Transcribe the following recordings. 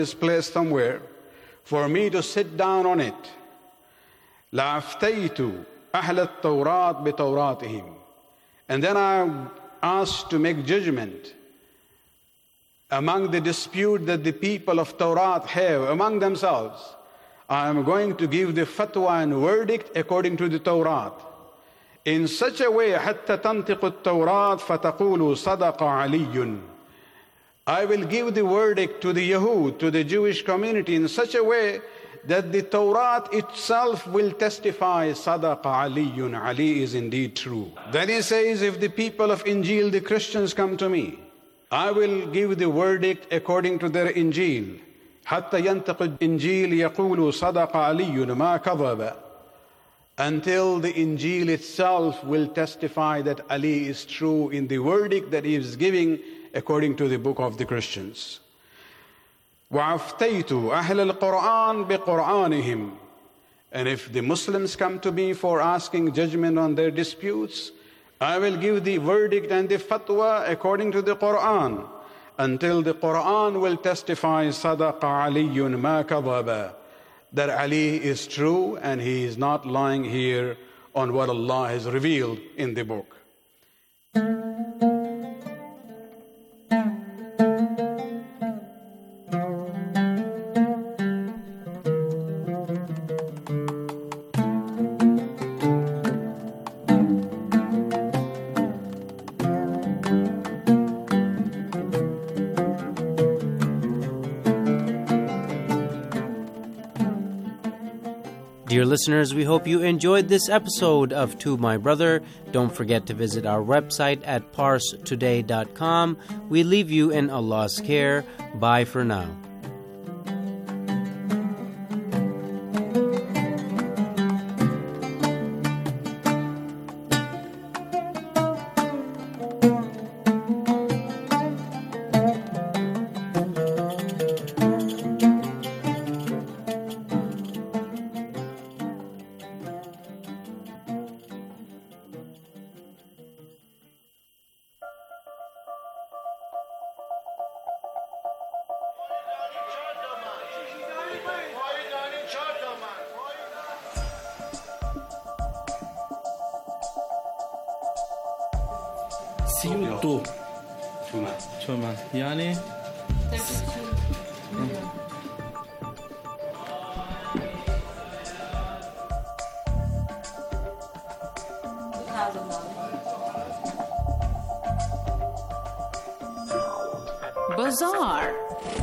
is placed somewhere for me to sit down on it, لَأَفْتَيْتُ أَهْلَ التَّوْرَاةِ بِتَوْرَاتِهِمْ. And then I asked to make judgment among the dispute that the people of Torah have among themselves. I am going to give the fatwa and verdict according to the Torah, in such a way حتى تنطق التوراة فتقول صدق علي. I will give the verdict to the Yahud, to the Jewish community, in such a way that the Torah itself will testify صدق علي, Ali is indeed true. Then he says, if the people of Injil, the Christians, come to me, I will give the verdict according to their Injil. حتى ينطق الإنجيل يقول صدق علي ما كذب. Until the Injil itself will testify that Ali is true in the verdict that he is giving according to the book of the Christians. وَعَفْتَيْتُ أَهْلَ الْقُرْآنِ بِقُرْآنِهِمْ. And if the Muslims come to me for asking judgment on their disputes, I will give the verdict and the fatwa according to the Quran, until the Quran will testify صَدَقَ عَلِيٌّ مَا كَذَبَ, that Ali is true and he is not lying here on what Allah has revealed in the book. Dear listeners, we hope you enjoyed this episode of To My Brother. Don't forget to visit our website at parstoday.com. We leave you in Allah's care. Bye for now. سيوتو تومان يعني Bazaar.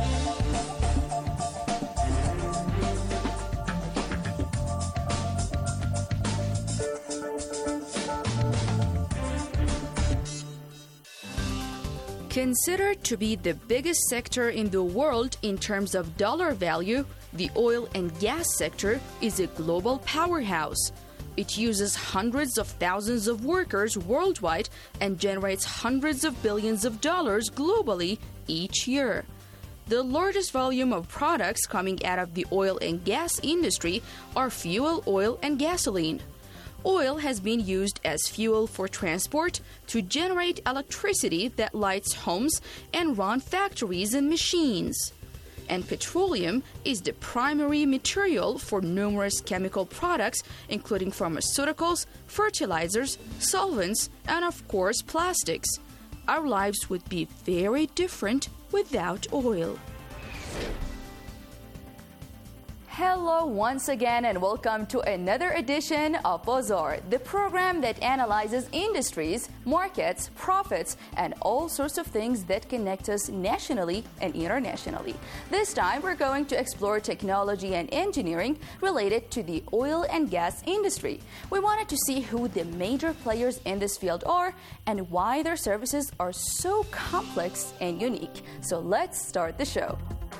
Considered to be the biggest sector in the world in terms of dollar value, the oil and gas sector is a global powerhouse. It uses hundreds of thousands of workers worldwide and generates hundreds of billions of dollars globally each year. The largest volume of products coming out of the oil and gas industry are fuel oil and gasoline. Oil has been used as fuel for transport to generate electricity that lights homes and run factories and machines. And petroleum is the primary material for numerous chemical products, including pharmaceuticals, fertilizers, solvents, and of course plastics. Our lives would be very different without oil. Hello once again and welcome to another edition of Bazaar, the program that analyzes industries, markets, profits, and all sorts of things that connect us nationally and internationally. This time we're going to explore technology and engineering related to the oil and gas industry. We wanted to see who the major players in this field are and why their services are so complex and unique. So let's start the show.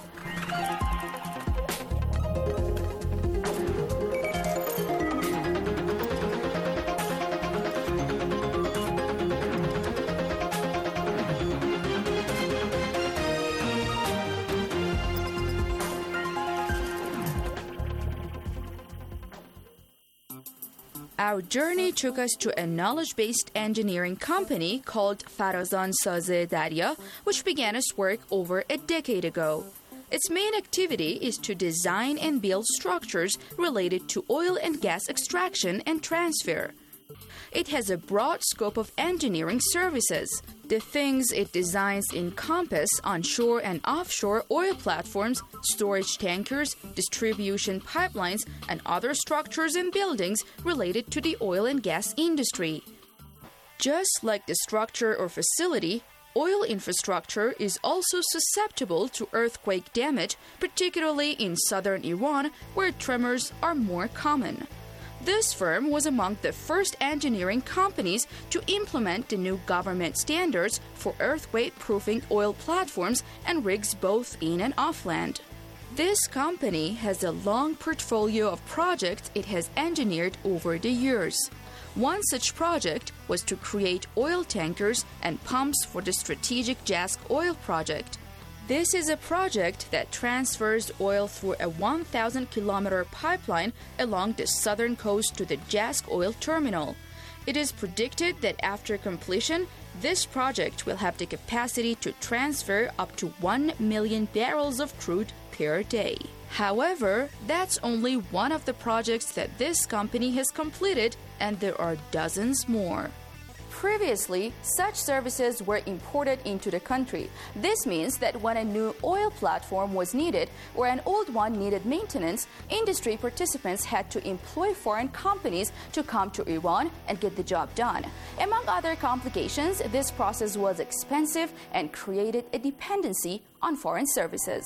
Our journey took us to a knowledge-based engineering company called Farazan Saze Darya, which began its work over a decade ago. Its main activity is to design and build structures related to oil and gas extraction and transfer. It has a broad scope of engineering services. The things it designs encompass onshore and offshore oil platforms, storage tankers, distribution pipelines, and other structures and buildings related to the oil and gas industry. Just like the structure or facility, oil infrastructure is also susceptible to earthquake damage, particularly in southern Iran, where tremors are more common. This firm was among the first engineering companies to implement the new government standards for earthquake-proofing oil platforms and rigs both in and off land. This company has a long portfolio of projects it has engineered over the years. One such project was to create oil tankers and pumps for the strategic Jask oil project. This is a project that transfers oil through a 1,000-kilometer pipeline along the southern coast to the Jask oil terminal. It is predicted that after completion, this project will have the capacity to transfer up to 1 million barrels of crude per day. However, that's only one of the projects that this company has completed, and there are dozens more. Previously, such services were imported into the country. This means that when a new oil platform was needed or an old one needed maintenance, industry participants had to employ foreign companies to come to Iran and get the job done. Among other complications, this process was expensive and created a dependency on foreign services.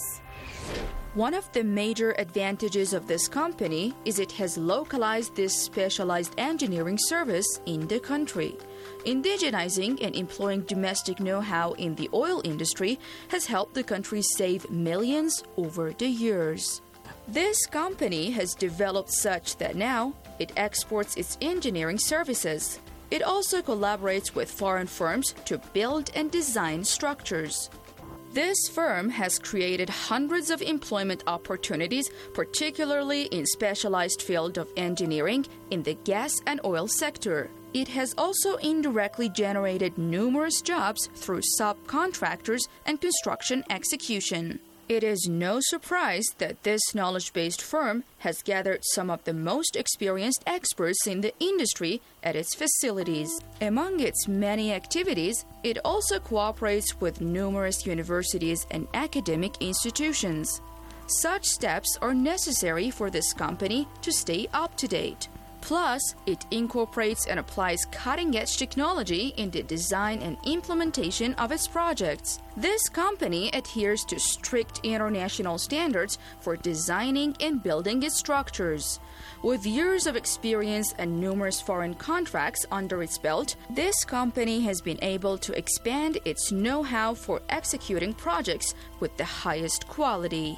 One of the major advantages of this company is it has localized this specialized engineering service in the country. Indigenizing and employing domestic know-how in the oil industry has helped the country save millions over the years. This company has developed such that now it exports its engineering services. It also collaborates with foreign firms to build and design structures. This firm has created hundreds of employment opportunities, particularly in specialized field of engineering in the gas and oil sector. It has also indirectly generated numerous jobs through subcontractors and construction execution. It is no surprise that this knowledge-based firm has gathered some of the most experienced experts in the industry at its facilities. Among its many activities, it also cooperates with numerous universities and academic institutions. Such steps are necessary for this company to stay up to date. Plus, it incorporates and applies cutting-edge technology in the design and implementation of its projects. This company adheres to strict international standards for designing and building its structures. With years of experience and numerous foreign contracts under its belt, this company has been able to expand its know-how for executing projects with the highest quality.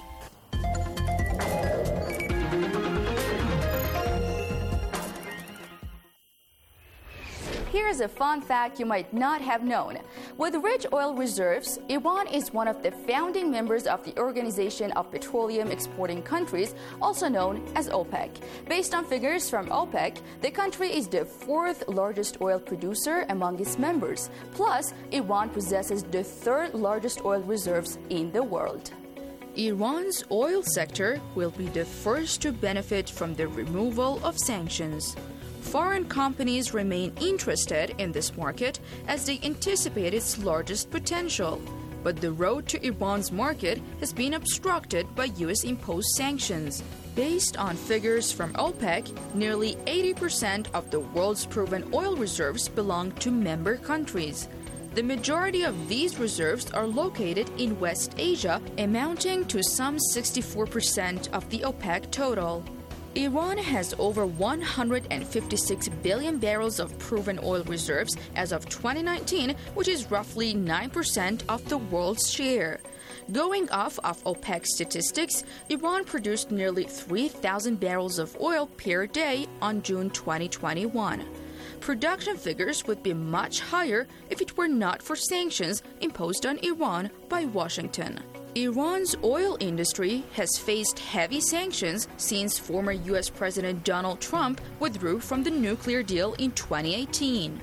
Here's a fun fact you might not have known. With rich oil reserves, Iran is one of the founding members of the Organization of Petroleum Exporting Countries, also known as OPEC. Based on figures from OPEC, the country is the fourth largest oil producer among its members. Plus, Iran possesses the third largest oil reserves in the world. Iran's oil sector will be the first to benefit from the removal of sanctions. Foreign companies remain interested in this market as they anticipate its largest potential. But the road to Iran's market has been obstructed by U.S.-imposed sanctions. Based on figures from OPEC, nearly 80% of the world's proven oil reserves belong to member countries. The majority of these reserves are located in West Asia, amounting to some 64% of the OPEC total. Iran has over 156 billion barrels of proven oil reserves as of 2019, which is roughly 9% of the world's share. Going off of OPEC statistics, Iran produced nearly 3,000 barrels of oil per day on June 2021. Production figures would be much higher if it were not for sanctions imposed on Iran by Washington. Iran's oil industry has faced heavy sanctions since former U.S. President Donald Trump withdrew from the nuclear deal in 2018.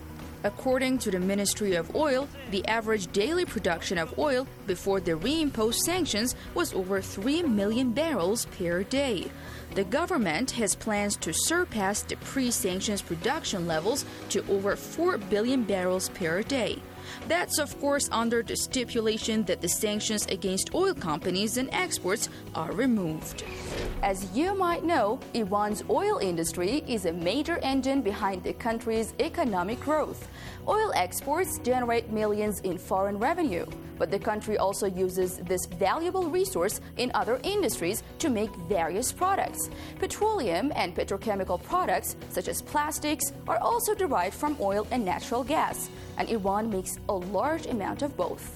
According to the Ministry of Oil, the average daily production of oil before the reimposed sanctions was over 3 million barrels per day. The government has plans to surpass the pre-sanctions production levels to over 4 billion barrels per day. That's, of course, under the stipulation that the sanctions against oil companies and exports are removed. As you might know, Iran's oil industry is a major engine behind the country's economic growth. Oil exports generate millions in foreign revenue, but the country also uses this valuable resource in other industries to make various products. Petroleum and petrochemical products, such as plastics, are also derived from oil and natural gas, and Iran makes a large amount of both.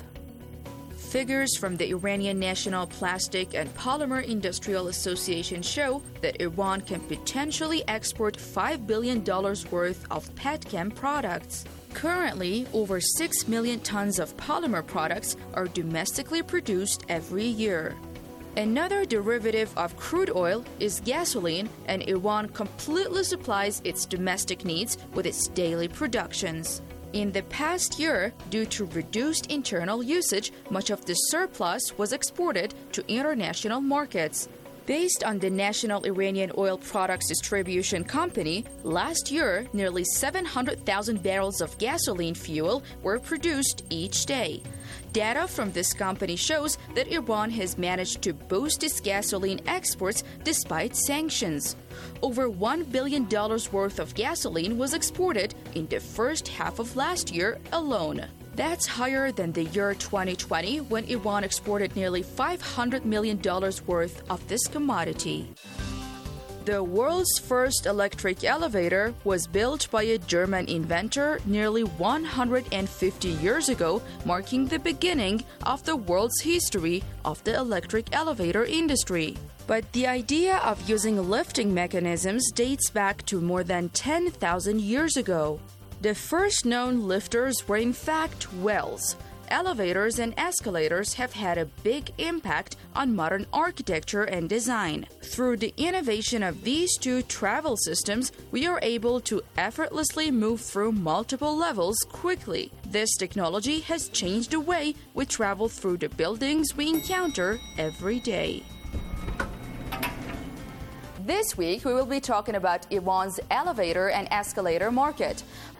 Figures from the Iranian National Plastic and Polymer Industrial Association show that Iran can potentially export $5 billion worth of petchem products. Currently, over 6 million tons of polymer products are domestically produced every year. Another derivative of crude oil is gasoline, and Iran completely supplies its domestic needs with its daily productions. In the past year, due to reduced internal usage, much of the surplus was exported to international markets. Based on the National Iranian Oil Products Distribution Company, last year, nearly 700,000 barrels of gasoline fuel were produced each day. Data from this company shows that Iran has managed to boost its gasoline exports despite sanctions. Over $1 billion worth of gasoline was exported in the first half of last year alone. That's higher than the year 2020, when Iran exported nearly $500 million worth of this commodity. The world's first electric elevator was built by a German inventor nearly 150 years ago, marking the beginning of the world's history of the electric elevator industry. But the idea of using lifting mechanisms dates back to more than 10,000 years ago. The first known lifters were in fact wells. Elevators and escalators have had a big impact on modern architecture and design. Through the innovation of these two travel systems, we are able to effortlessly move through multiple levels quickly. This technology has changed the way we travel through the buildings we encounter every day. This week, we will be talking about Iran's elevator and escalator market.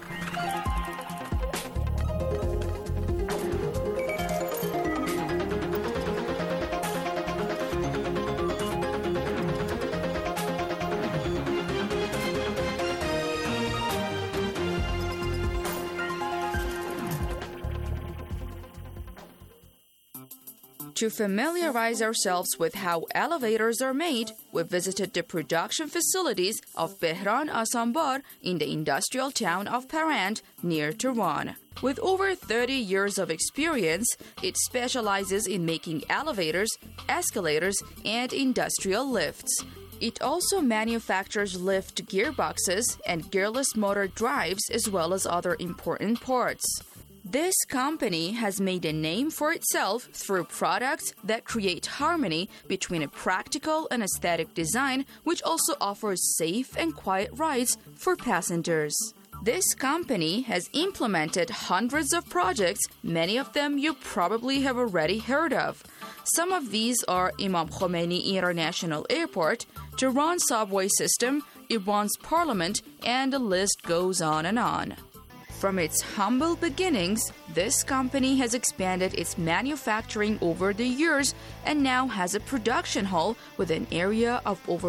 To familiarize ourselves with how elevators are made, we visited the production facilities of Behran Asanbar in the industrial town of Parand near Tehran. With over 30 years of experience, it specializes in making elevators, escalators, and industrial lifts. It also manufactures lift gearboxes and gearless motor drives, as well as other important parts. This company has made a name for itself through products that create harmony between a practical and aesthetic design, which also offers safe and quiet rides for passengers. This company has implemented hundreds of projects, many of them you probably have already heard of. Some of these are Imam Khomeini International Airport, Tehran subway system, Iran's parliament, and the list goes on and on. From its humble beginnings, this company has expanded its manufacturing over the years and now has a production hall with an area of over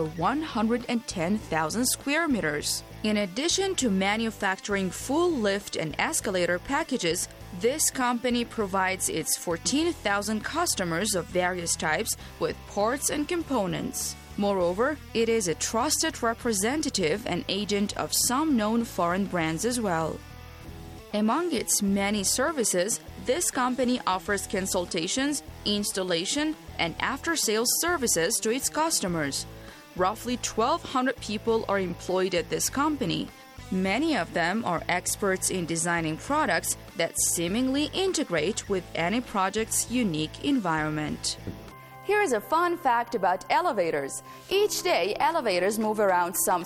110,000 square meters. In addition to manufacturing full lift and escalator packages, this company provides its 14,000 customers of various types with parts and components. Moreover, it is a trusted representative and agent of some known foreign brands as well. Among its many services, this company offers consultations, installation, and after-sales services to its customers. Roughly 1,200 people are employed at this company. Many of them are experts in designing products that seemingly integrate with any project's unique environment. Here is a fun fact about elevators. Each day, elevators move around some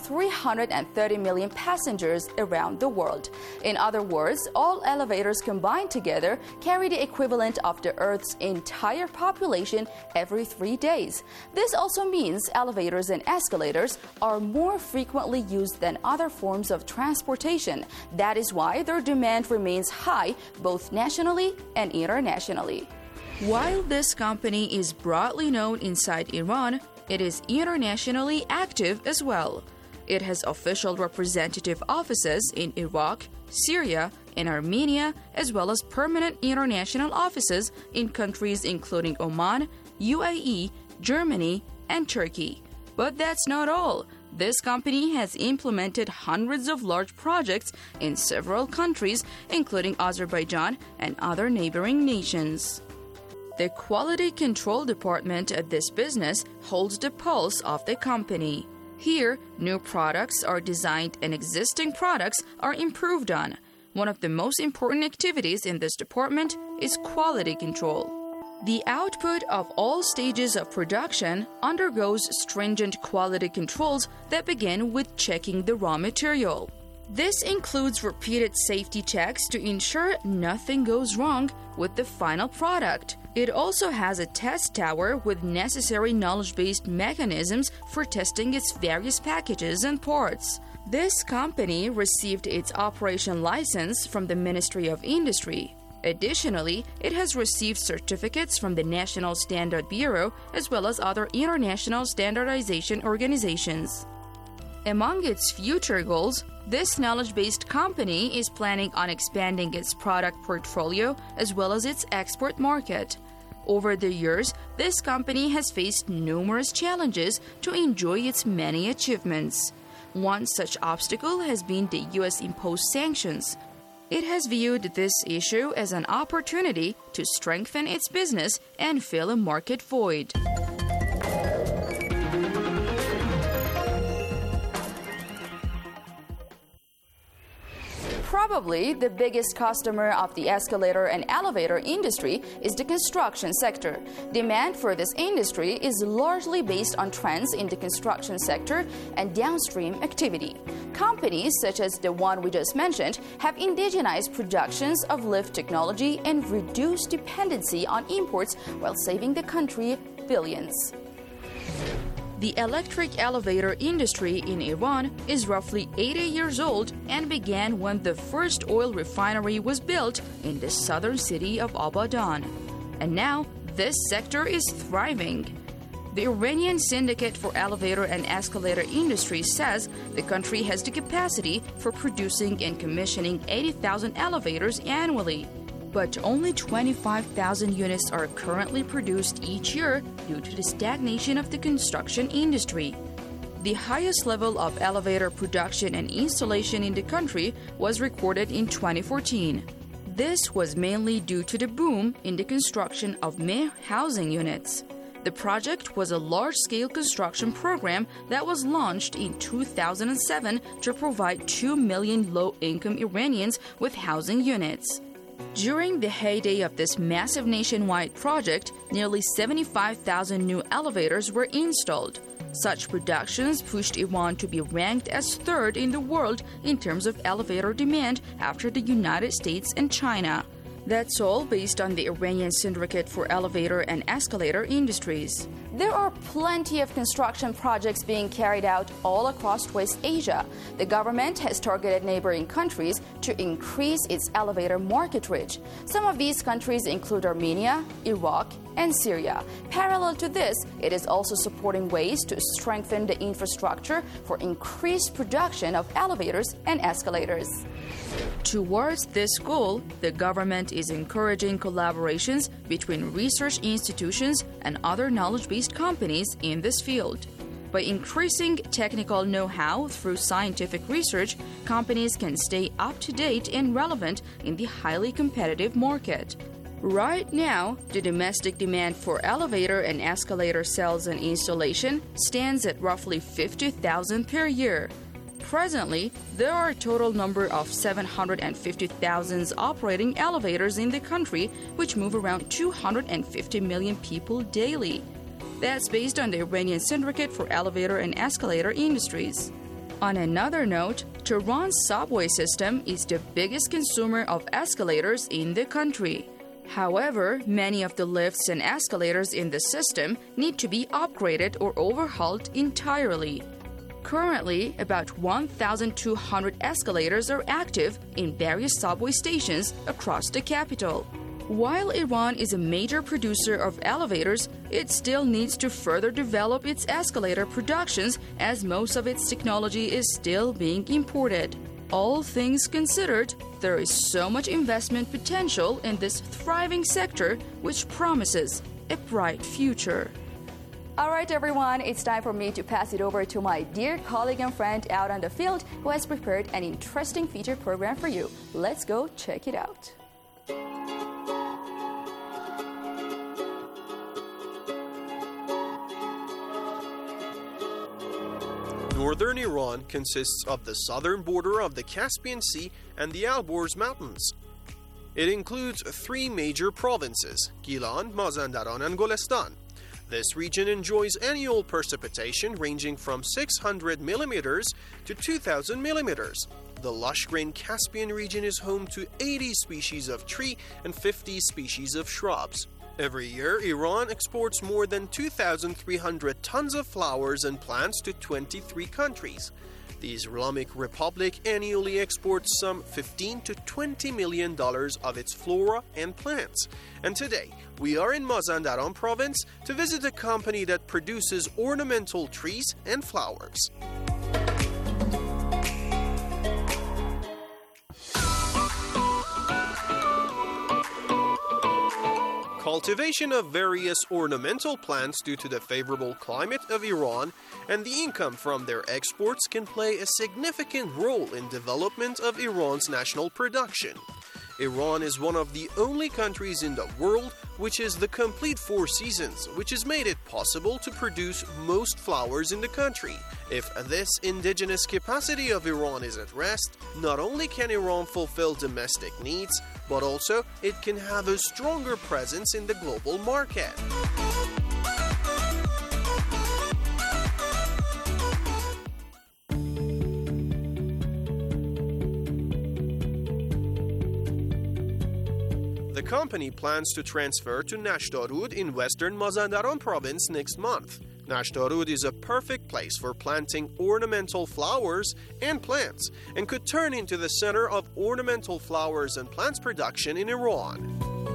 330 million passengers around the world. In other words, all elevators combined together carry the equivalent of the Earth's entire population every 3 days. This also means elevators and escalators are more frequently used than other forms of transportation. That is why their demand remains high both nationally and internationally. While this company is broadly known inside Iran, it is internationally active as well. It has official representative offices in Iraq, Syria, and Armenia, as well as permanent international offices in countries including Oman, UAE, Germany, and Turkey. But that's not all. This company has implemented hundreds of large projects in several countries, including Azerbaijan and other neighboring nations. The Quality Control Department at this business holds the pulse of the company. Here, new products are designed and existing products are improved on. One of the most important activities in this department is quality control. The output of all stages of production undergoes stringent quality controls that begin with checking the raw material. This includes repeated safety checks to ensure nothing goes wrong with the final product. It also has a test tower with necessary knowledge-based mechanisms for testing its various packages and parts. This company received its operation license from the Ministry of Industry. Additionally, it has received certificates from the National Standard Bureau as well as other international standardization organizations. Among its future goals, this knowledge-based company is planning on expanding its product portfolio as well as its export market. Over the years, this company has faced numerous challenges to enjoy its many achievements. One such obstacle has been the U.S.-imposed sanctions. It has viewed this issue as an opportunity to strengthen its business and fill a market void. Probably the biggest customer of the escalator and elevator industry is the construction sector. Demand for this industry is largely based on trends in the construction sector and downstream activity. Companies such as the one we just mentioned have indigenized productions of lift technology and reduced dependency on imports while saving the country billions. The electric elevator industry in Iran is roughly 80 years old and began when the first oil refinery was built in the southern city of Abadan. And now, this sector is thriving. The Iranian Syndicate for Elevator and Escalator Industry says the country has the capacity for producing and commissioning 80,000 elevators annually. But only 25,000 units are currently produced each year due to the stagnation of the construction industry. The highest level of elevator production and installation in the country was recorded in 2014. This was mainly due to the boom in the construction of MEH housing units. The project was a large-scale construction program that was launched in 2007 to provide 2 million low-income Iranians with housing units. During the heyday of this massive nationwide project, nearly 75,000 new elevators were installed. Such productions pushed Iran to be ranked as third in the world in terms of elevator demand after the United States and China. That's all based on the Iranian Syndicate for Elevator and Escalator Industries. There are plenty of construction projects being carried out all across West Asia. The government has targeted neighboring countries to increase its elevator market reach. Some of these countries include Armenia, Iraq, and Syria. Parallel to this, it is also supporting ways to strengthen the infrastructure for increased production of elevators and escalators. Towards this goal, the government is encouraging collaborations between research institutions and other knowledge-based companies in this field. By increasing technical know-how through scientific research, companies can stay up-to-date and relevant in the highly competitive market. Right now, the domestic demand for elevator and escalator sales and installation stands at roughly 50,000 per year. Presently, there are a total number of 750,000 operating elevators in the country, which move around 250 million people daily. that's based on the Iranian Syndicate for Elevator and Escalator Industries. On another note, Tehran's subway system is the biggest consumer of escalators in the country. However, many of the lifts and escalators in the system need to be upgraded or overhauled entirely. Currently, about 1,200 escalators are active in various subway stations across the capital. While Iran is a major producer of elevators, it still needs to further develop its escalator productions as most of its technology is still being imported. All things considered, there is so much investment potential in this thriving sector which promises a bright future. All right, everyone, it's time for me to pass it over to my dear colleague and friend out on the field who has prepared an interesting feature program for you. Let's go check it out. Northern Iran consists of the southern border of the Caspian Sea and the Alborz Mountains. It includes three major provinces, Gilan, Mazandaran, and Golestan. This region enjoys annual precipitation ranging from 600 millimeters to 2,000 millimeters. The lush-green Caspian region is home to 80 species of tree and 50 species of shrubs. Every year, Iran exports more than 2,300 tons of flowers and plants to 23 countries. The Islamic Republic annually exports some $15 to $20 million of its flora and plants. And today, we are in Mazandaran province to visit a company that produces ornamental trees and flowers. Cultivation of various ornamental plants due to the favorable climate of Iran and the income from their exports can play a significant role in development of Iran's national production. Iran is one of the only countries in the world which is the complete four seasons, which has made it possible to produce most flowers in the country. If this indigenous capacity of Iran is at rest, not only can Iran fulfill domestic needs, but also it can have a stronger presence in the global market. The company plans to transfer to Nashtarud in western Mazandaran province next month. Nashtarud is a perfect place for planting ornamental flowers and plants and could turn into the center of ornamental flowers and plants production in Iran.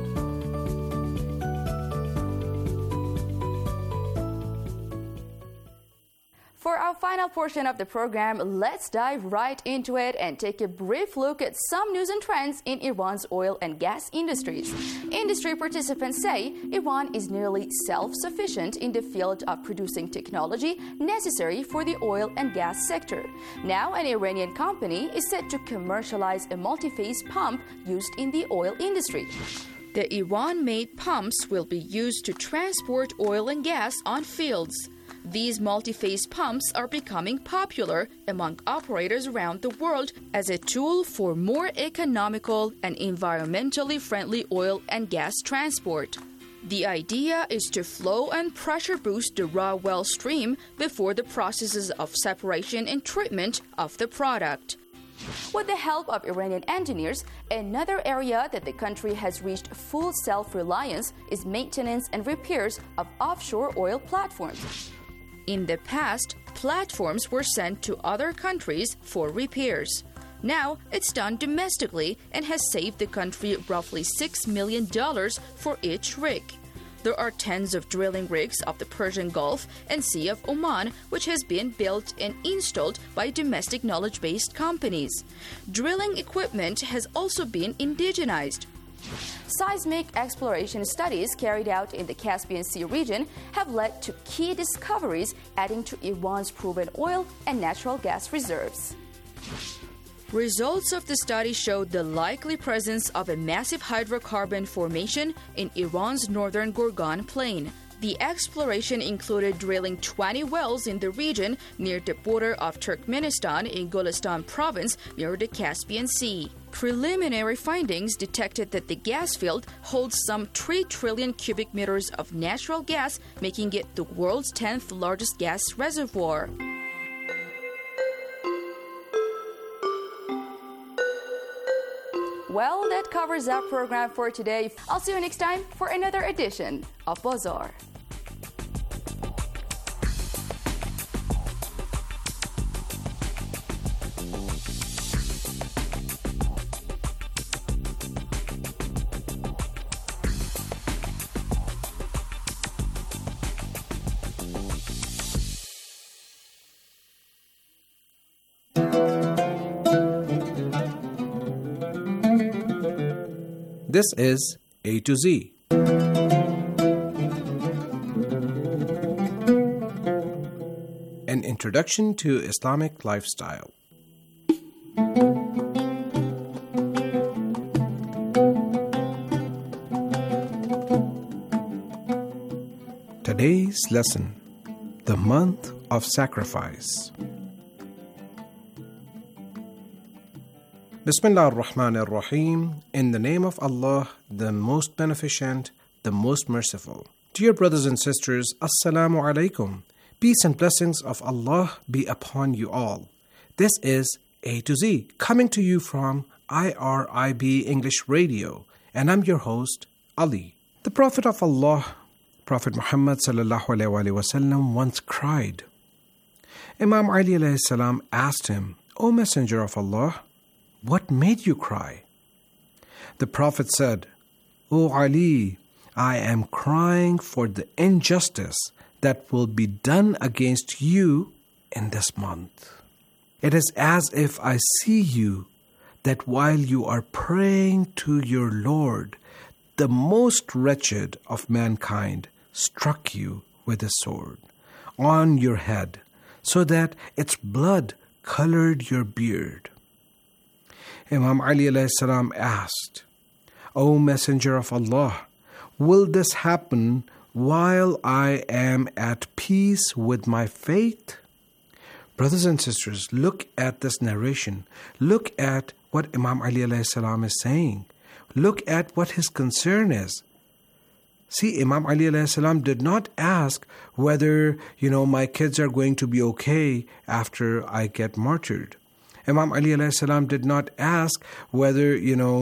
For our final portion of the program, let's dive right into it and take a brief look at some news and trends in Iran's oil and gas industries. Industry participants say Iran is nearly self-sufficient in the field of producing technology necessary for the oil and gas sector. Now, an Iranian company is set to commercialize a multi-phase pump used in the oil industry. The Iran-made pumps will be used to transport oil and gas on fields. These multi-phase pumps are becoming popular among operators around the world as a tool for more economical and environmentally friendly oil and gas transport. The idea is to flow and pressure boost the raw well stream before the processes of separation and treatment of the product. With the help of Iranian engineers, another area that the country has reached full self-reliance is maintenance and repairs of offshore oil platforms. In the past, platforms were sent to other countries for repairs. Now, it's done domestically and has saved the country roughly $6 million for each rig. There are tens of drilling rigs off the Persian Gulf and Sea of Oman, which has been built and installed by domestic knowledge-based companies. Drilling equipment has also been indigenized. Seismic exploration studies carried out in the Caspian Sea region have led to key discoveries, adding to Iran's proven oil and natural gas reserves. Results of the study showed the likely presence of a massive hydrocarbon formation in Iran's northern Gorgan plain. The exploration included drilling 20 wells in the region near the border of Turkmenistan in Golestan province near the Caspian Sea. preliminary findings detected that the gas field holds some 3 trillion cubic meters of natural gas, making it the world's 10th largest gas reservoir. Well, that covers our program for today. I'll see you next time for another edition of Bazaar. This is A to Z. An introduction to Islamic lifestyle. Today's lesson, the month of sacrifice. Bismillah ar-Rahman ar-Rahim, in the name of Allah, the most beneficent, the most merciful. Dear brothers and sisters, Assalamu alaikum. Peace and blessings of Allah be upon you all. This is A to Z, coming to you from IRIB English Radio, and I'm your host, Ali. The Prophet of Allah, Prophet Muhammad sallallahu alaihi wasallam, once cried. Imam Ali alayhi salam asked him, O Messenger of Allah, what made you cry? The Prophet said, O Ali, I am crying for the injustice that will be done against you in this month. It is as if I see you, that while you are praying to your Lord, the most wretched of mankind struck you with a sword on your head, so that its blood colored your beard. Imam Ali alayhi salam asked, O Messenger of Allah, will this happen while I am at peace with my fate? Brothers and sisters, look at this narration. Look at what Imam Ali alayhi salam is saying. Look at what his concern is. See, Imam Ali alayhi salam did not ask whether, my kids are going to be okay after I get martyred. Imam Ali alayhi salam did not ask whether,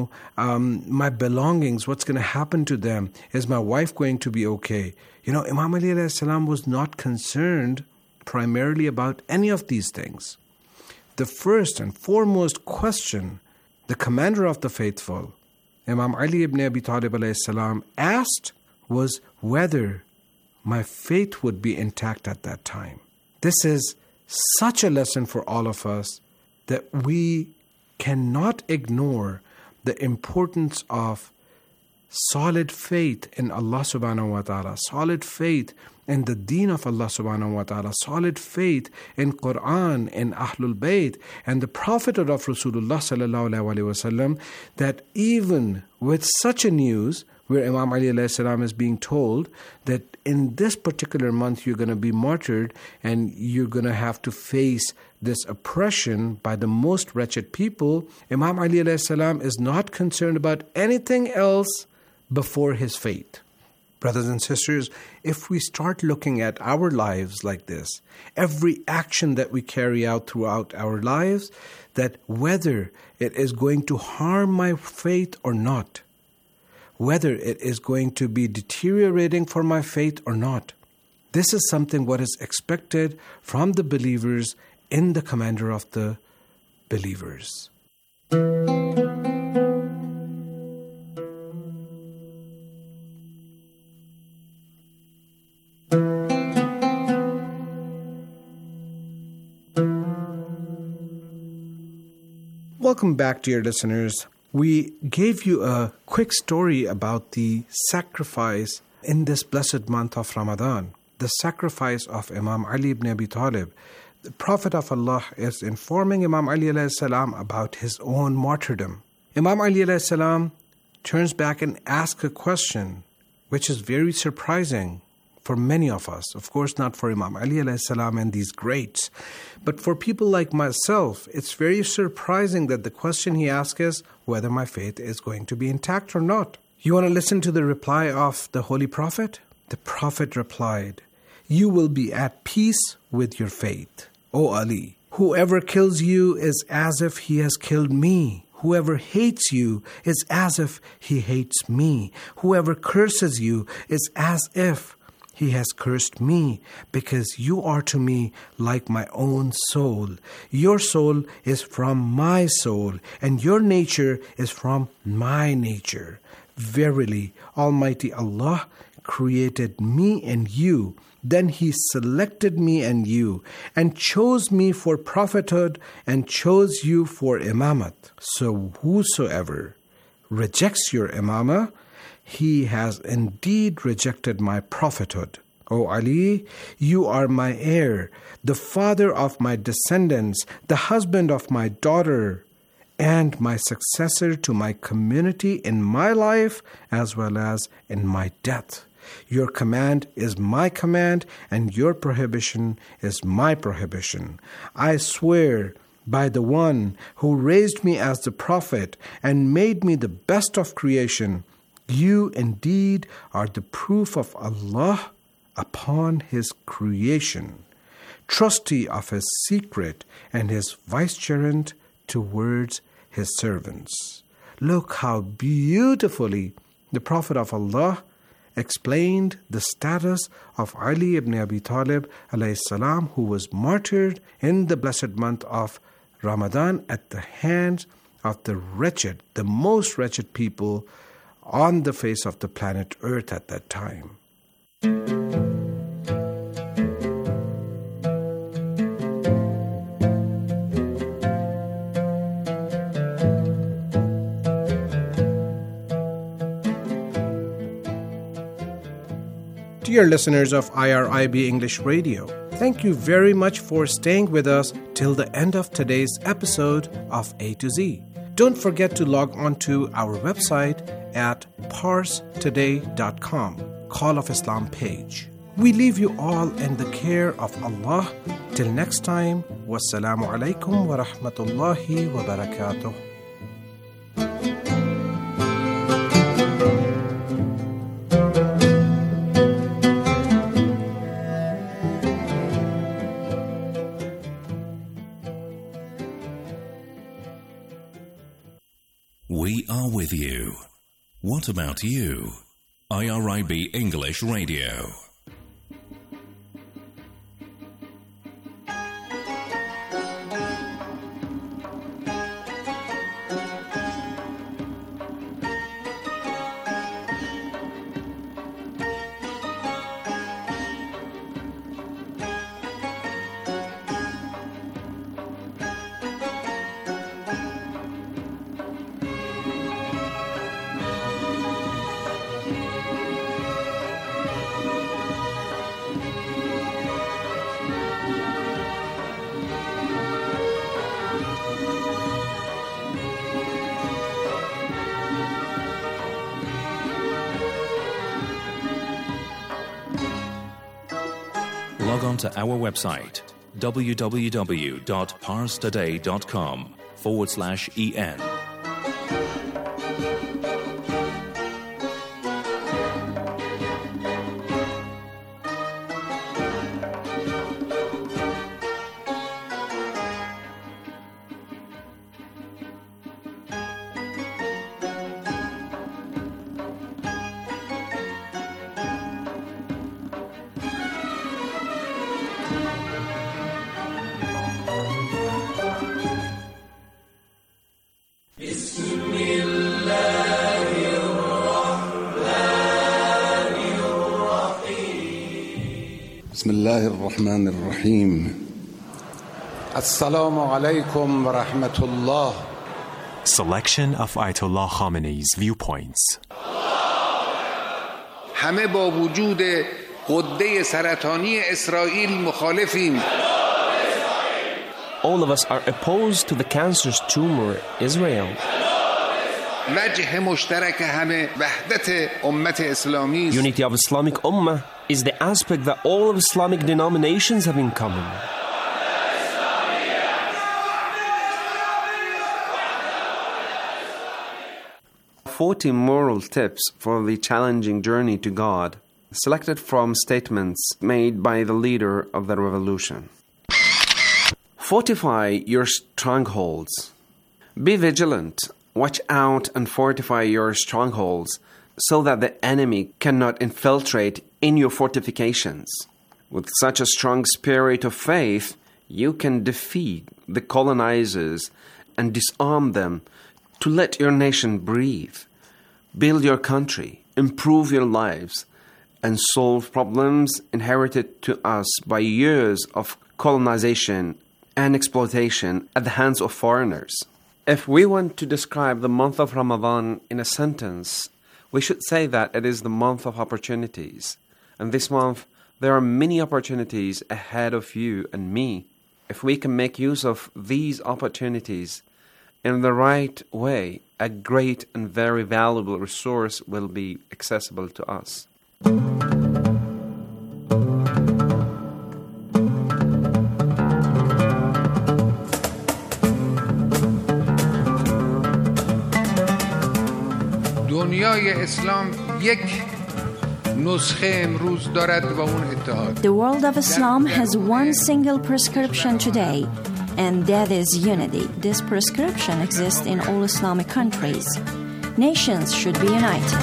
my belongings, what's going to happen to them? Is my wife going to be okay? Imam Ali alayhi salam was not concerned primarily about any of these things. The first and foremost question the commander of the faithful, Imam Ali ibn Abi Talib alayhi salam, asked was whether my faith would be intact at that time. This is such a lesson for all of us, that we cannot ignore the importance of solid faith in Allah subhanahu wa ta'ala, solid faith in the deen of Allah subhanahu wa ta'ala, solid faith in Quran, in Ahlul Bayt, and the prophethood of Rasulullah sallallahu alaihi wasallam, that even with such a news, where Imam Ali alayhi salam is being told that in this particular month you're going to be martyred and you're going to have to face this oppression by the most wretched people, Imam Ali alayhi salam is not concerned about anything else before his fate. Brothers and sisters, if we start looking at our lives like this, every action that we carry out throughout our lives, that whether it is going to harm my faith or not, whether it is going to be deteriorating for my faith or not, this is something what is expected from the believers in the commander of the believers. Welcome back, dear listeners. We gave you a quick story about the sacrifice in this blessed month of Ramadan, the sacrifice of Imam Ali ibn Abi Talib. The Prophet of Allah is informing Imam Ali alayhi salam about his own martyrdom. Imam Ali alayhi salam turns back and asks a question which is very surprising for many of us. Of course, not for Imam Ali alayhi salam and these greats. But for people like myself, it's very surprising that the question he asks is whether my faith is going to be intact or not. You want to listen to the reply of the Holy Prophet? The Prophet replied, "You will be at peace with your faith, O Ali. Whoever kills you is as if he has killed me. Whoever hates you is as if he hates me. Whoever curses you is as if he has cursed me, because you are to me like my own soul. Your soul is from my soul, and your nature is from my nature. Verily, Almighty Allah created me and you. Then He selected me and you, and chose me for prophethood, and chose you for imamat. So whosoever rejects your imamah, he has indeed rejected my prophethood. O Ali, you are my heir, the father of my descendants, the husband of my daughter, and my successor to my community in my life as well as in my death. Your command is my command, and your prohibition is my prohibition. I swear by the one who raised me as the prophet and made me the best of creation, you indeed are the proof of Allah upon His creation, trustee of His secret and His vicegerent towards His servants." Look how beautifully the Prophet of Allah explained the status of Ali ibn Abi Talib alayhi salam, who was martyred in the blessed month of Ramadan at the hands of the wretched, the most wretched people on the face of the planet Earth at that time. Dear listeners of IRIB English Radio, thank you very much for staying with us till the end of today's episode of A to Z. Don't forget to log on to our website at parstoday.com, Call of Islam page. We leave you all in the care of Allah. Till next time, wassalamu alaikum wa rahmatullahi wa barakatuh. We are with you. What about you? IRIB English Radio. Log on to our website www.parstoday.com/EN. بسم الله الرحمن الرحيم السلام عليكم ورحمة الله. Selection of Ayatollah Khamenei's viewpoints. همه با وجود غده سرطانی اسرائیل مخالفیم. All of us are opposed to the cancerous tumor, Israel. وجه مشترک همه وحدت امت اسلامی است. Unity of Islamic Ummah is the aspect that all of Islamic denominations have in common. "40 moral tips for the challenging journey to God," selected from statements made by the leader of the revolution. Fortify your strongholds. Be vigilant. Watch out and fortify your strongholds so that the enemy cannot infiltrate in your fortifications. With such a strong spirit of faith, you can defeat the colonizers and disarm them to let your nation breathe, build your country, improve your lives, and solve problems inherited to us by years of colonization and exploitation at the hands of foreigners. If we want to describe the month of Ramadan in a sentence, we should say that it is the month of opportunities. And this month, there are many opportunities ahead of you and me. If we can make use of these opportunities in the right way, a great and very valuable resource will be accessible to us. دنیای اسلام یک نسخه امروز دارد و اون اتحاد. The world of Islam has one single prescription today, and that is unity. This prescription exists in all Islamic countries. Nations should be united.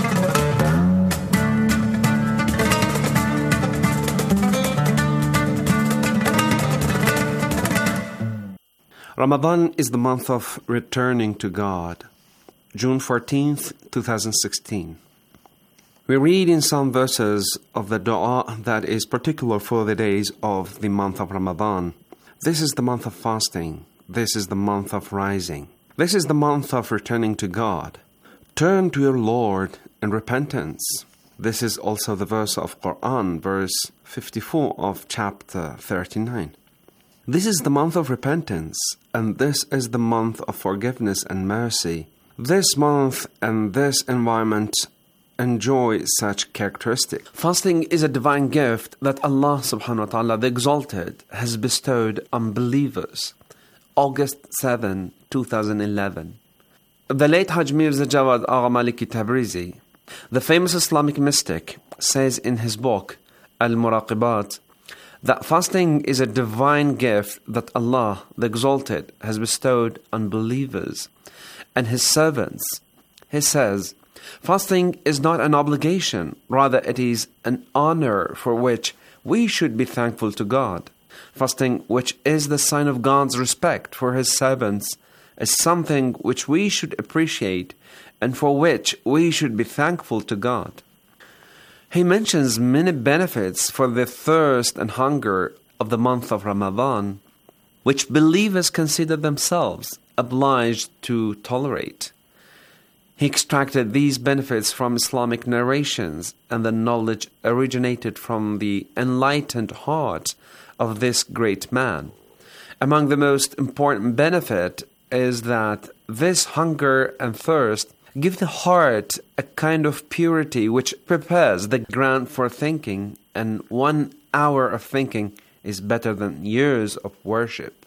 Ramadan is the month of returning to God. June 14th, 2016. We read in some verses of the dua that is particular for the days of the month of Ramadan. This is the month of fasting. This is the month of rising. This is the month of returning to God. Turn to your Lord in repentance. This is also the verse of Quran, verse 54 of chapter 39. This is the month of repentance, and this is the month of forgiveness and mercy. This month and this environment enjoy such characteristics. Fasting is a divine gift that Allah subhanahu wa ta'ala, the Exalted, has bestowed on believers. August 7, 2011. The late Haj Mirza Jawad Agha Maliki Tabrizi, the famous Islamic mystic, says in his book, Al-Muraqibat, that fasting is a divine gift that Allah, the Exalted, has bestowed on believers and His servants. He says, fasting is not an obligation, rather it is an honor for which we should be thankful to God. Fasting, which is the sign of God's respect for His servants, is something which we should appreciate and for which we should be thankful to God. He mentions many benefits for the thirst and hunger of the month of Ramadan, which believers consider themselves obliged to tolerate. He extracted these benefits from Islamic narrations, and the knowledge originated from the enlightened heart of this great man. Among the most important benefit is that this hunger and thirst give the heart a kind of purity which prepares the ground for thinking, and 1 hour of thinking is better than years of worship.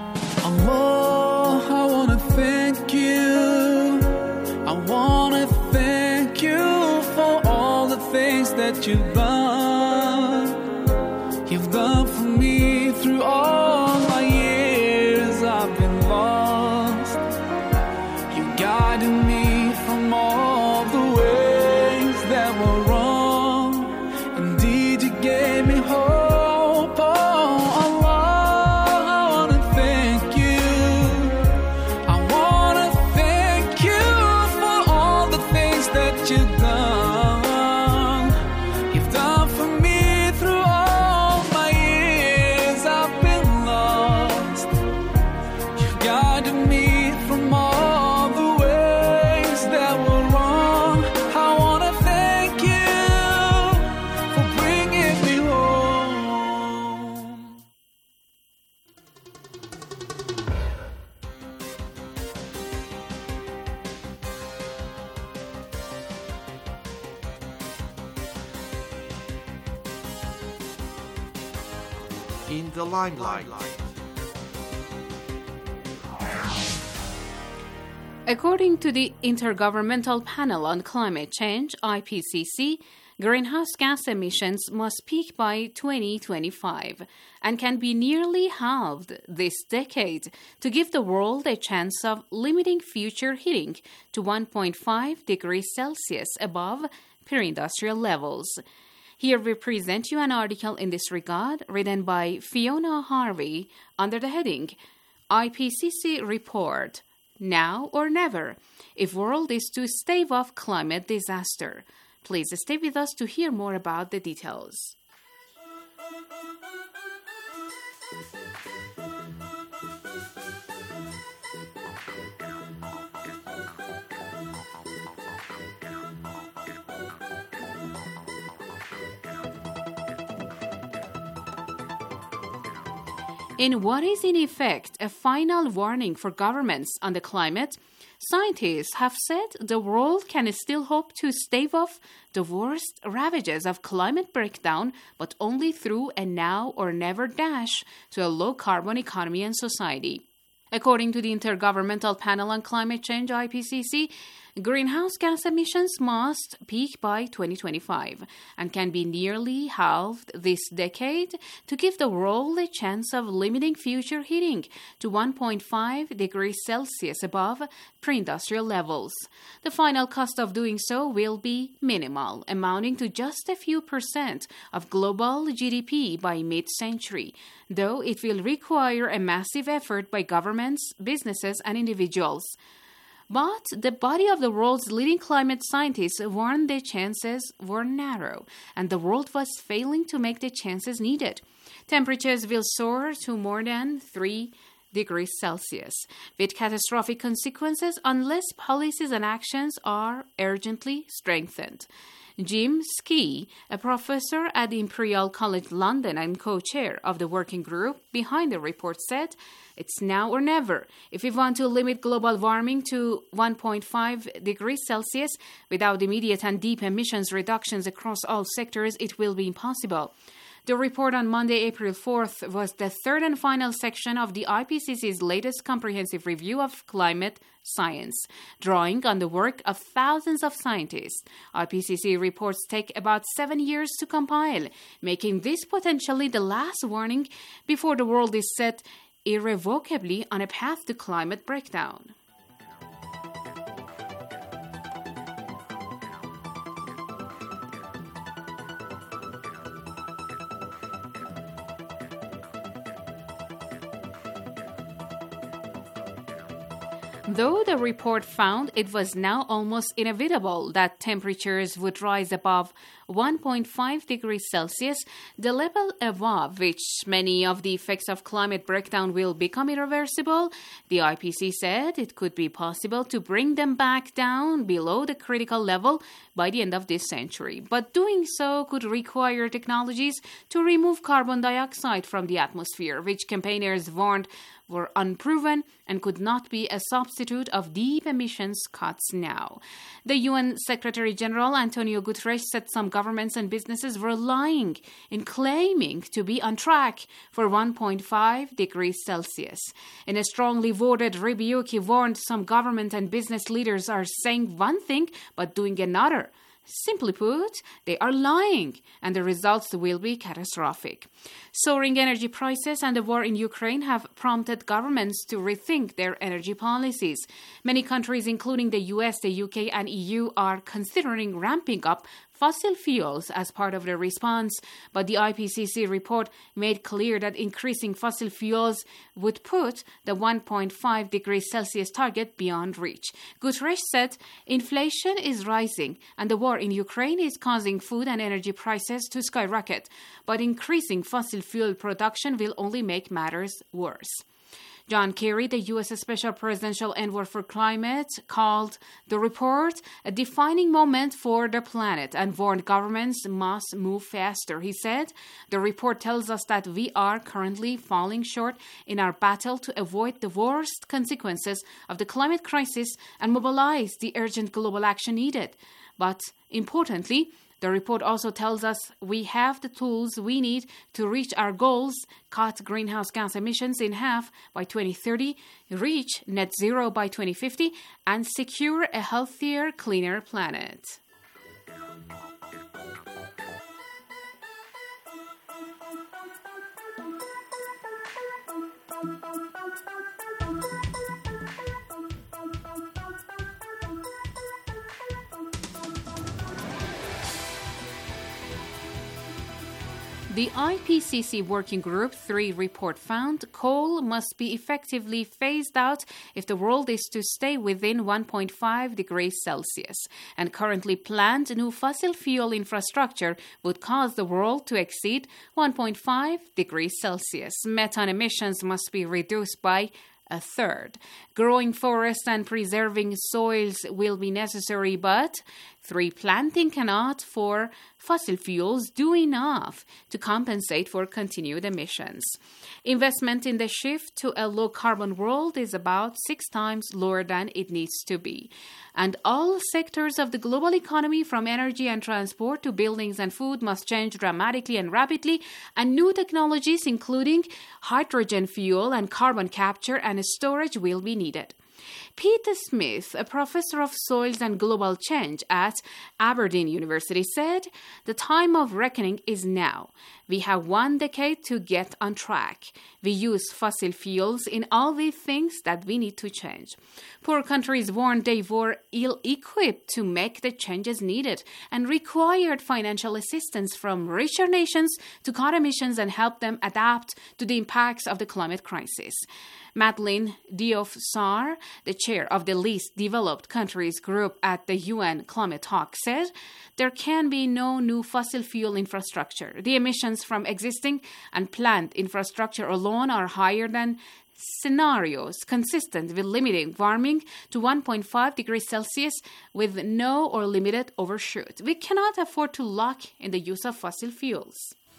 Allah, I want to thank you. I want to thank you for all the things that you've done. You've done for me through all my years I've been lost. You guided me from all the ways that were wrong. Indeed, you gave me hope. You've done in the limelight. According to the Intergovernmental Panel on Climate Change, IPCC, greenhouse gas emissions must peak by 2025 and can be nearly halved this decade to give the world a chance of limiting future heating to 1.5 degrees Celsius above pre-industrial levels. Here we present you an article in this regard written by Fiona Harvey under the heading IPCC Report, Now or Never, if world is to stave off climate disaster. Please stay with us to hear more about the details. In what is in effect a final warning for governments on the climate, scientists have said the world can still hope to stave off the worst ravages of climate breakdown, but only through a now or never dash to a low-carbon economy and society. According to the Intergovernmental Panel on Climate Change, IPCC, greenhouse gas emissions must peak by 2025 and can be nearly halved this decade to give the world a chance of limiting future heating to 1.5 degrees Celsius above pre-industrial levels. The final cost of doing so will be minimal, amounting to just a few % of global GDP by mid-century, though it will require a massive effort by governments, businesses, and individuals. But the body of the world's leading climate scientists warned the chances were narrow, and the world was failing to make the chances needed. Temperatures will soar to more than 3 degrees Celsius, with catastrophic consequences unless policies and actions are urgently strengthened. Jim Skee, a professor at Imperial College London and co-chair of the working group behind the report, said, "It's now or never. If we want to limit global warming to 1.5 degrees Celsius without immediate and deep emissions reductions across all sectors, it will be impossible." The report on Monday, April 4th, was the third and final section of the IPCC's latest comprehensive review of climate science, drawing on the work of thousands of scientists. IPCC reports take about 7 years to compile, making this potentially the last warning before the world is set irrevocably on a path to climate breakdown. Though the report found it was now almost inevitable that temperatures would rise above 1.5 degrees Celsius, the level above which many of the effects of climate breakdown will become irreversible, the IPCC said it could be possible to bring them back down below the critical level by the end of this century. But doing so could require technologies to remove carbon dioxide from the atmosphere, which campaigners warned were unproven and could not be a substitute of deep emissions cuts now. The UN Secretary General Antonio Guterres said some governments and businesses were lying in claiming to be on track for 1.5 degrees Celsius. In a strongly worded rebuke, he warned some government and business leaders are saying one thing but doing another. Simply put, they are lying, and the results will be catastrophic. Soaring energy prices and the war in Ukraine have prompted governments to rethink their energy policies. Many countries, including the US, the UK, and EU, are considering ramping up fossil fuels as part of the response, but the IPCC report made clear that increasing fossil fuels would put the 1.5 degrees Celsius target beyond reach. Guterres said, "Inflation is rising, and the war in Ukraine is causing food and energy prices to skyrocket, but increasing fossil fuel production will only make matters worse." John Kerry, the U.S. Special Presidential Envoy for Climate, called the report a defining moment for the planet and warned governments must move faster. He said, "The report tells us that we are currently falling short in our battle to avoid the worst consequences of the climate crisis and mobilize the urgent global action needed. But importantly, The report also tells us we have the tools we need to reach our goals, cut greenhouse gas emissions in half by 2030, reach net zero by 2050, and secure a healthier, cleaner planet. The IPCC Working Group 3 report found coal must be effectively phased out if the world is to stay within 1.5 degrees Celsius, and currently planned new fossil fuel infrastructure would cause the world to exceed 1.5 degrees Celsius. Methane emissions must be reduced by a third. Growing forests and preserving soils will be necessary, but tree planting cannot, for fossil fuels, do enough to compensate for continued emissions. Investment in the shift to a low-carbon world is about 6 times lower than it needs to be. And all sectors of the global economy, from energy and transport to buildings and food, must change dramatically and rapidly, and new technologies, including hydrogen fuel and carbon capture and storage, will be needed. Peter Smith, a professor of soils and global change at Aberdeen University, said, "The time of reckoning is now. We have 1 decade to get on track. We use fossil fuels in all the things that we need to change." Poor countries warned they were ill-equipped to make the changes needed and required financial assistance from richer nations to cut emissions and help them adapt to the impacts of the climate crisis. Madeleine Diouf-Sarr, the chair of the Least Developed Countries Group at the UN Climate Talk, said, "There can be no new fossil fuel infrastructure. The emissions from existing and planned infrastructure alone are higher than scenarios consistent with limiting warming to 1.5 degrees Celsius with no or limited overshoot. We cannot afford to lock in the use of fossil fuels."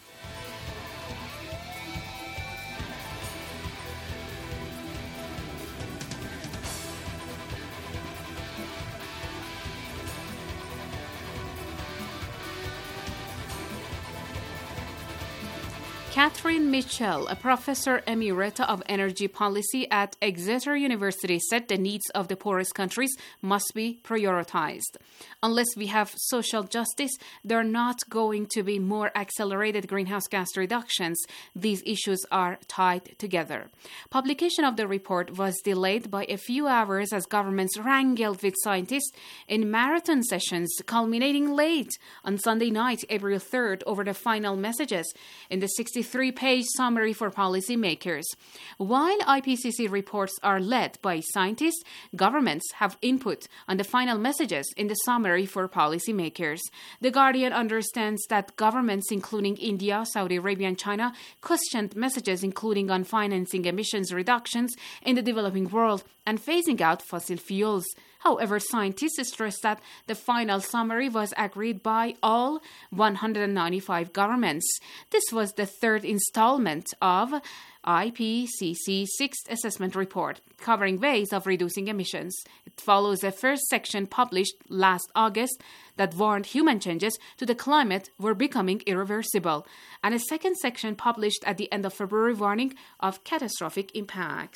Catherine Mitchell, a professor emerita of energy policy at Exeter University, said the needs of the poorest countries must be prioritized. Unless we have social justice, there are not going to be more accelerated greenhouse gas reductions. These issues are tied together. Publication of the report was delayed by a few hours as governments wrangled with scientists in marathon sessions, culminating late on Sunday night, April 3rd, over the final messages in the 63-page summary for policymakers. While IPCC reports are led by scientists, governments have input on the final messages in the summary for policymakers. The Guardian understands that governments, including India, Saudi Arabia, and China, questioned messages including on financing emissions reductions in the developing world and phasing out fossil fuels. However, scientists stress that the final summary was agreed by all 195 governments. This was the third installment of IPCC's 6th assessment report, covering ways of reducing emissions. It follows a first section published last August that warned human changes to the climate were becoming irreversible, and a second section published at the end of February warning of catastrophic impacts.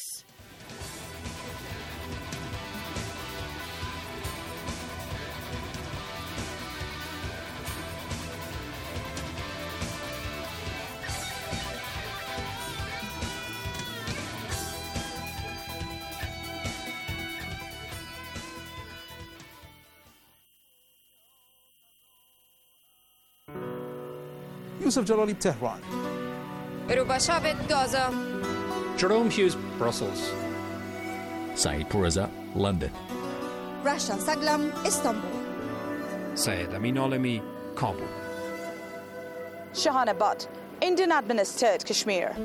Yusuf Jalali, Tehran. Rubashavit, Gaza. Jerome Hughes, Brussels. Saeed Pourreza, London. Rasha Saglam, Istanbul. Syed Amin Alami, Kabul. Shahana Butt, Indian administered Kashmir.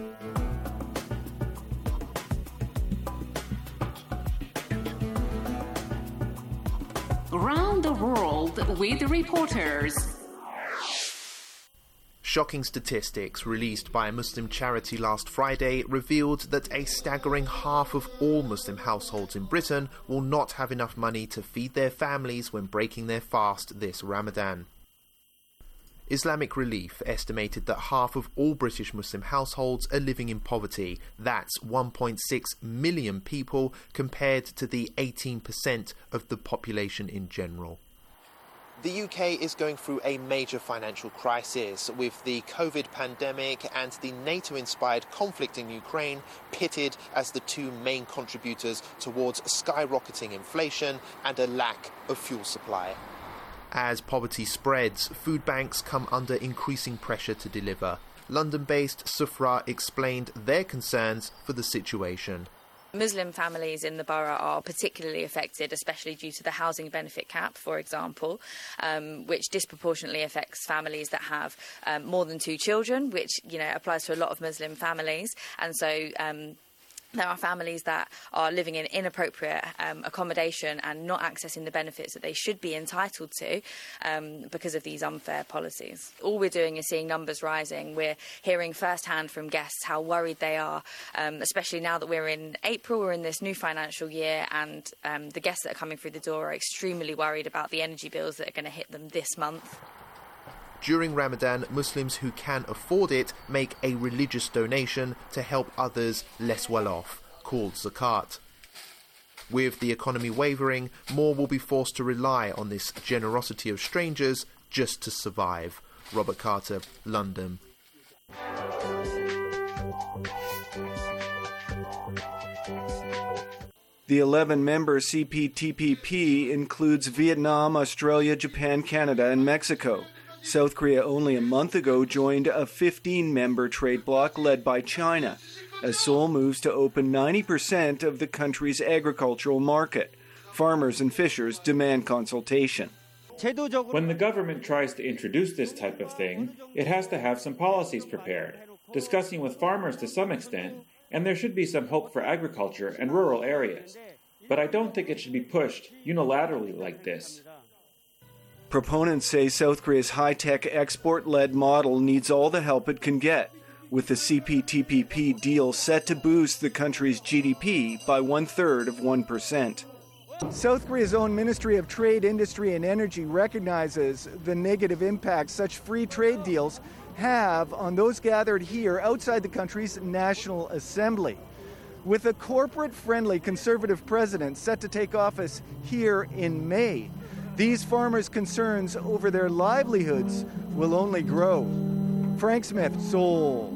Around the world with reporters. Shocking statistics released by a Muslim charity last Friday revealed that a staggering half of all Muslim households in Britain will not have enough money to feed their families when breaking their fast this Ramadan. Islamic Relief estimated that half of all British Muslim households are living in poverty. That's 1.6 million people compared to the 18% of the population in general. The UK is going through a major financial crisis, with the COVID pandemic and the NATO-inspired conflict in Ukraine pitted as the two main contributors towards skyrocketing inflation and a lack of fuel supply. As poverty spreads, food banks come under increasing pressure to deliver. London-based Sufra explained their concerns for the situation. Muslim families in the borough are particularly affected, especially due to the housing benefit cap, for example, which disproportionately affects families that have more than 2 children, which, applies to a lot of Muslim families. And so there are families that are living in inappropriate accommodation and not accessing the benefits that they should be entitled to because of these unfair policies. All we're doing is seeing numbers rising. We're hearing firsthand from guests how worried they are, especially now that we're in April, we're in this new financial year, and the guests that are coming through the door are extremely worried about the energy bills that are going to hit them this month. During Ramadan, Muslims who can afford it make a religious donation to help others less well off, called zakat. With the economy wavering, more will be forced to rely on this generosity of strangers just to survive. Robert Carter, London. The 11-member CPTPP includes Vietnam, Australia, Japan, Canada, and Mexico. South Korea only a month ago joined a 15-member trade bloc led by China, as Seoul moves to open 90% of the country's agricultural market. Farmers and fishers demand consultation. When the government tries to introduce this type of thing, it has to have some policies prepared, discussing with farmers to some extent, and there should be some hope for agriculture and rural areas. But I don't think it should be pushed unilaterally like this. Proponents say South Korea's high-tech export-led model needs all the help it can get, with the CPTPP deal set to boost the country's GDP by 1/3 of 1%. South Korea's own Ministry of Trade, Industry and Energy recognizes the negative impact such free trade deals have on those gathered here outside the country's National Assembly. With a corporate-friendly conservative president set to take office here in May, these farmers' concerns over their livelihoods will only grow. Frank Smith, Seoul.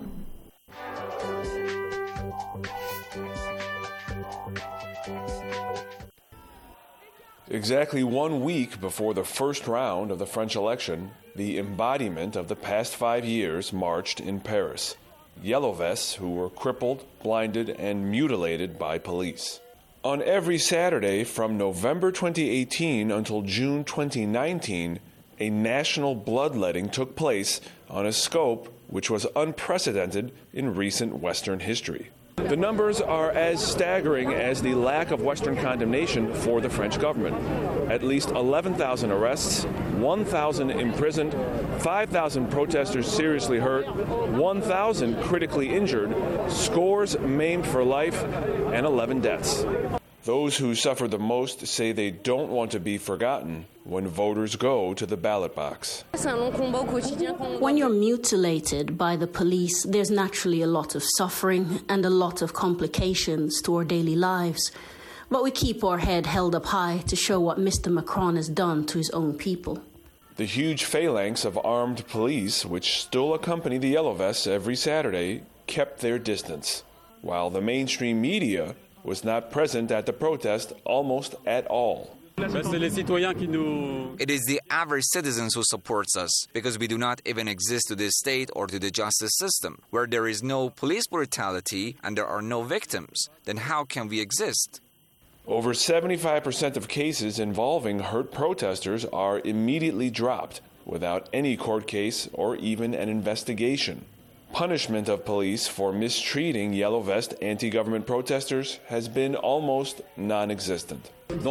Exactly 1 week before the first round of the French election, the embodiment of the past 5 years marched in Paris. Yellow vests who were crippled, blinded, and mutilated by police. On every Saturday from November 2018 until June 2019, a national bloodletting took place on a scope which was unprecedented in recent Western history. The numbers are as staggering as the lack of Western condemnation for the French government. At least 11,000 arrests, 1,000 imprisoned, 5,000 protesters seriously hurt, 1,000 critically injured, scores maimed for life, and 11 deaths. Those who suffer the most say they don't want to be forgotten when voters go to the ballot box. When you're mutilated by the police, there's naturally a lot of suffering and a lot of complications to our daily lives. But we keep our head held up high to show what Mr. Macron has done to his own people. The huge phalanx of armed police, which still accompany the Yellow Vests every Saturday, kept their distance, while the mainstream media was not present at the protest almost at all. It is the average citizens who supports us, because we do not even exist to this state or to the justice system. Where there is no police brutality and there are no victims, then how can we exist? Over 75% of cases involving hurt protesters are immediately dropped without any court case or even an investigation. Punishment of police for mistreating Yellow Vest anti-government protesters has been almost non-existent.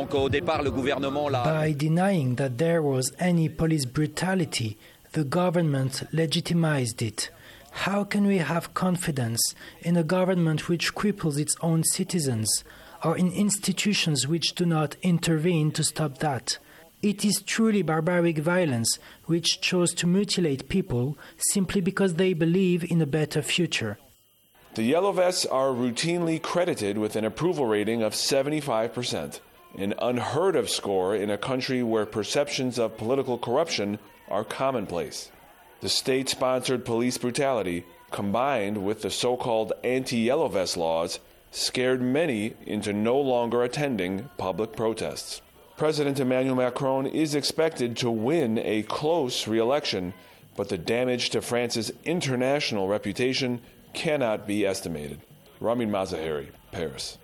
By denying that there was any police brutality, the government legitimized it. How can we have confidence in a government which cripples its own citizens, or in institutions which do not intervene to stop that? It is truly barbaric violence which chose to mutilate people simply because they believe in a better future. The Yellow Vests are routinely credited with an approval rating of 75%, an unheard of score in a country where perceptions of political corruption are commonplace. The state-sponsored police brutality, combined with the so-called anti-Yellow Vest laws, scared many into no longer attending public protests. President Emmanuel Macron is expected to win a close re-election, but the damage to France's international reputation cannot be estimated. Ramin Mazaheri, Paris.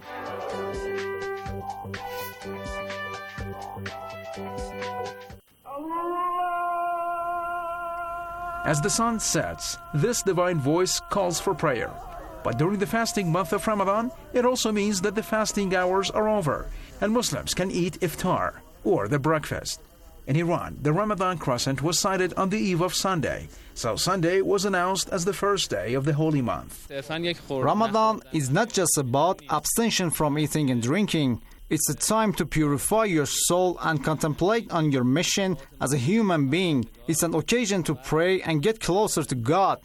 As the sun sets, this divine voice calls for prayer. But during the fasting month of Ramadan, it also means that the fasting hours are over and Muslims can eat iftar, or the breakfast. In Iran, the Ramadan crescent was sighted on the eve of Sunday, so Sunday was announced as the first day of the holy month. Ramadan is not just about abstention from eating and drinking. It's a time to purify your soul and contemplate on your mission as a human being. It's an occasion to pray and get closer to God.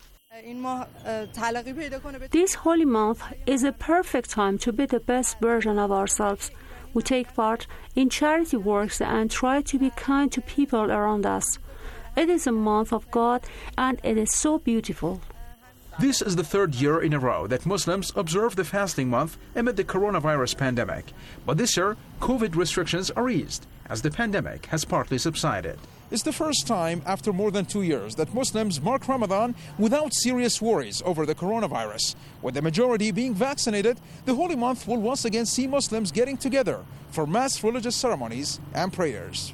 This holy month is a perfect time to be the best version of ourselves. We take part in charity works and try to be kind to people around us. It is a month of God and it is so beautiful. This is the third year in a row that Muslims observe the fasting month amid the coronavirus pandemic. But this year, COVID restrictions are eased as the pandemic has partly subsided. It's the first time after more than 2 years that Muslims mark Ramadan without serious worries over the coronavirus. With the majority being vaccinated, the holy month will once again see Muslims getting together for mass religious ceremonies and prayers.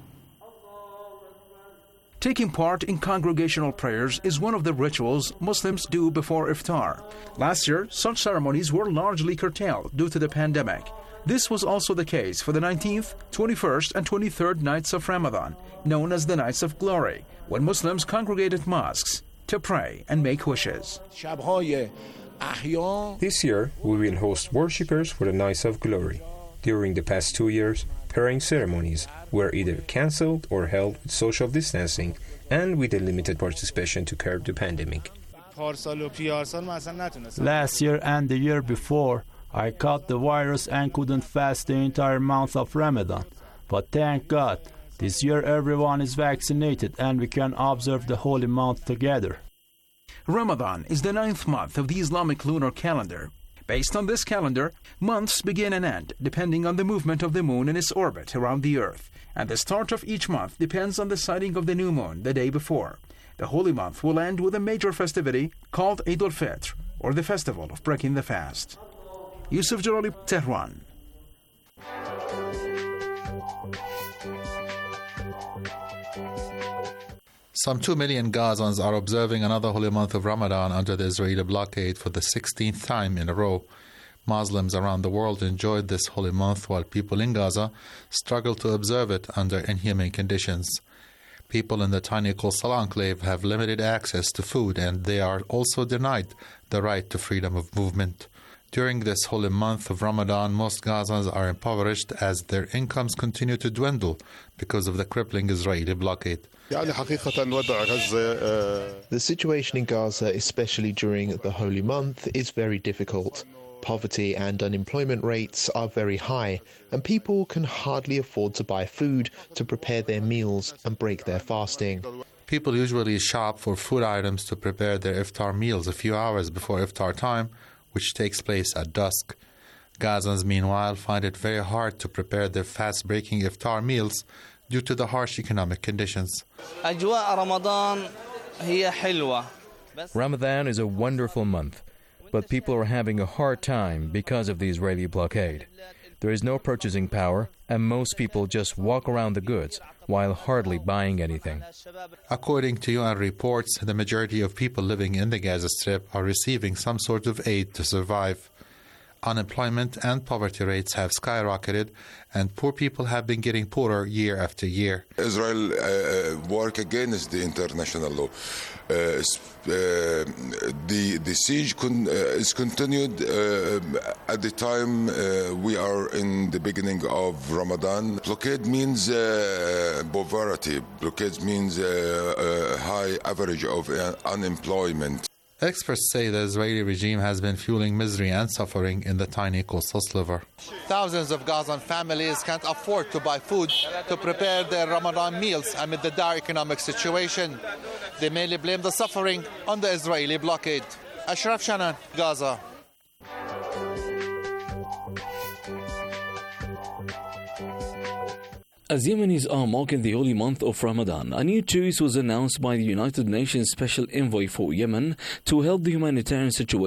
Taking part in congregational prayers is one of the rituals Muslims do before iftar. Last year, such ceremonies were largely curtailed due to the pandemic. This was also the case for the 19th, 21st, and 23rd nights of Ramadan, known as the Nights of Glory, when Muslims congregate at mosques to pray and make wishes. This year, we will host worshippers for the Nights of Glory. During the past 2 years, praying ceremonies were either cancelled or held with social distancing and with a limited participation to curb the pandemic. Last year and the year before, I caught the virus and couldn't fast the entire month of Ramadan. But thank God, this year everyone is vaccinated and we can observe the holy month together. Ramadan is the 9th month of the Islamic lunar calendar. Based on this calendar, months begin and end depending on the movement of the moon in its orbit around the earth, and the start of each month depends on the sighting of the new moon the day before. The holy month will end with a major festivity called Eid al-Fitr, or the festival of breaking the fast. Yusuf Jalali, Tehran. Some 2 million Gazans are observing another holy month of Ramadan under the Israeli blockade for the 16th time in a row. Muslims around the world enjoyed this holy month while people in Gaza struggle to observe it under inhumane conditions. People in the tiny Qusal enclave have limited access to food and they are also denied the right to freedom of movement. During this holy month of Ramadan, most Gazans are impoverished as their incomes continue to dwindle because of the crippling Israeli blockade. The situation in Gaza, especially during the holy month, is very difficult. Poverty and unemployment rates are very high, and people can hardly afford to buy food to prepare their meals and break their fasting. People usually shop for food items to prepare their iftar meals a few hours before iftar time, which takes place at dusk. Gazans, meanwhile, find it very hard to prepare their fast-breaking iftar meals due to the harsh economic conditions. Ramadan is a wonderful month, but people are having a hard time because of the Israeli blockade. There is no purchasing power, and most people just walk around the goods while hardly buying anything. According to UN reports, the majority of people living in the Gaza Strip are receiving some sort of aid to survive. Unemployment and poverty rates have skyrocketed, and poor people have been getting poorer year after year. Israel work against the international law. The siege is continued at the time we are in the beginning of Ramadan. Blockade means poverty. Blockade means high average of unemployment. Experts say the Israeli regime has been fueling misery and suffering in the tiny coastal sliver. Thousands of Gazan families can't afford to buy food to prepare their Ramadan meals amid the dire economic situation. They mainly blame the suffering on the Israeli blockade. Ashraf Shanan, Gaza. As Yemenis are marking the holy month of Ramadan, a new truce was announced by the United Nations Special Envoy for Yemen to help the humanitarian situation